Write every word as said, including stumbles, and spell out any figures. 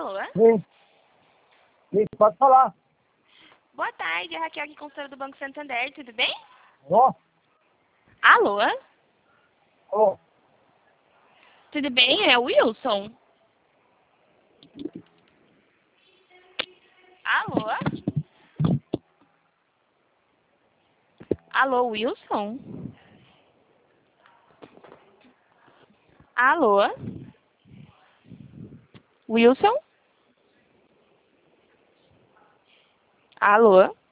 Alô? Sim. Sim, pode falar. Boa tarde, é Raquel aqui, consultora do Banco Santander, tudo bem? Alô? Alô? Alô? Tudo bem? É o Wilson. Alô? Alô, Wilson? Alô? Wilson? Alô?